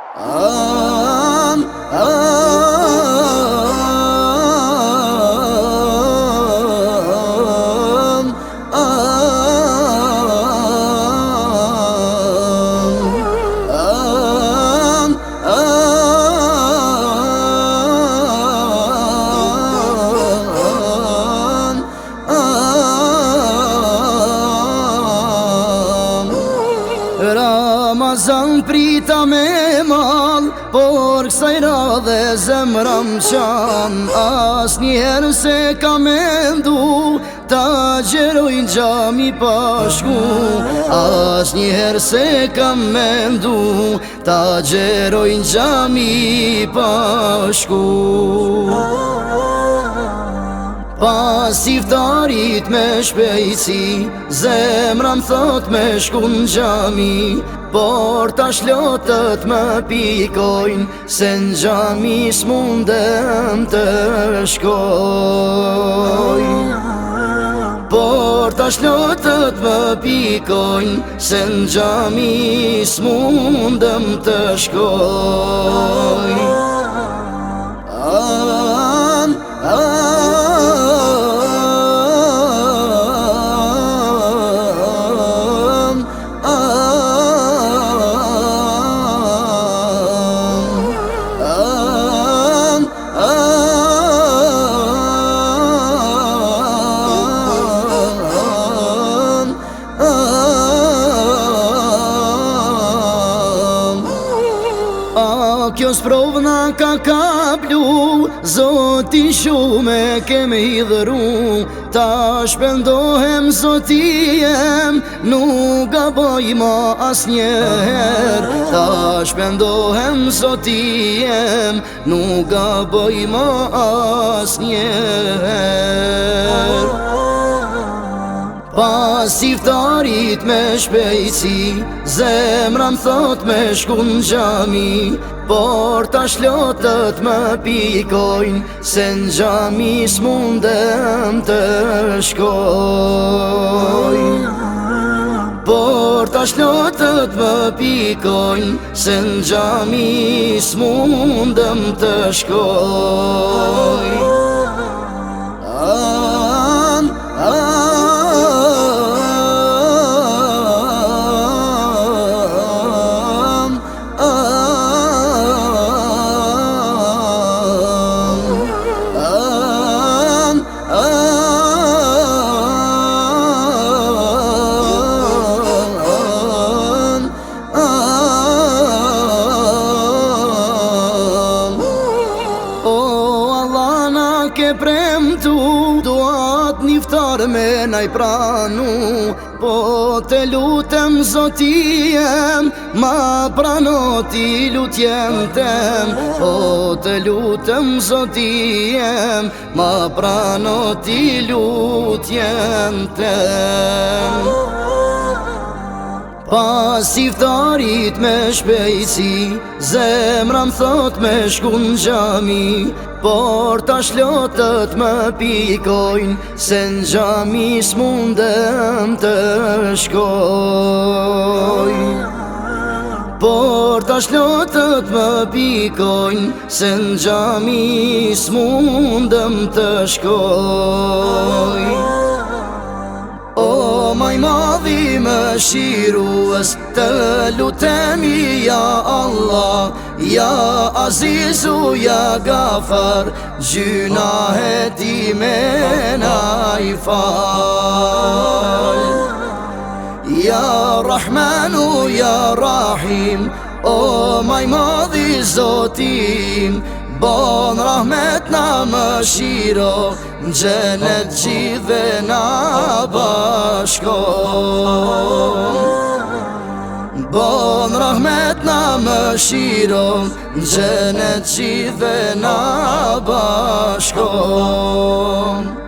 Am, am, am, Ramazan prita me mal, por kësaj radhe zemra m'qan. As njerë se ka mendu, ta gjeroj n'gjami pashku. As njerë se ka mendu, ta gjeroj n'gjami pashku. Pas iftarit me shpejci, zemra m'thot me shku n'gjami. Por tash lotët më pikojnë, se n'gjami s'mundem të shkoj. Por tash lotët më pikojnë, se n'gjami s'mundem të shkoj. Kjo s'provna ka kaplu, Zoti shume keme hidhëru. Ta shpendohem Zotijem, nuk gaboj ma as njeher. Ta shpendohem Zotijem, nuk gaboj ma as njeher. Pas iftarit me shpejci, zemra m'thot me shku n'gjami. Por tash lotët më pikojnë, se n'gjami s'mundem të shkoj. Por tash lotët më pikojnë, se n'gjami s'mundem të shkoj. Ke premtu, duat n'iftar me naj pranu. Po te lutem Zotijem, ma prano ti lutjen tem. Po te lutem Zotijem, ma prano ti lutjen tem. Pas iftarit me shpejci, zemra m'thot me shku n'gjami. Por tash lotët më pikojnë, se n'gjami s'mundem të shkoj. Por tash lotët më pikojnë, se n'gjami s'mundem të shkoj. O maj madhi më shirues, të lutemi ja Allah, ja Azizu, ja Gafar, gjunahet ime na i fal. Ja Rahmanu, ja Rahim, o maj madhi Zotim, bon rahmet na më shiro, n'gjenet gjithve na bashkon. Bon rahmet na më shiro, n'gjenet gjithve na bashkon.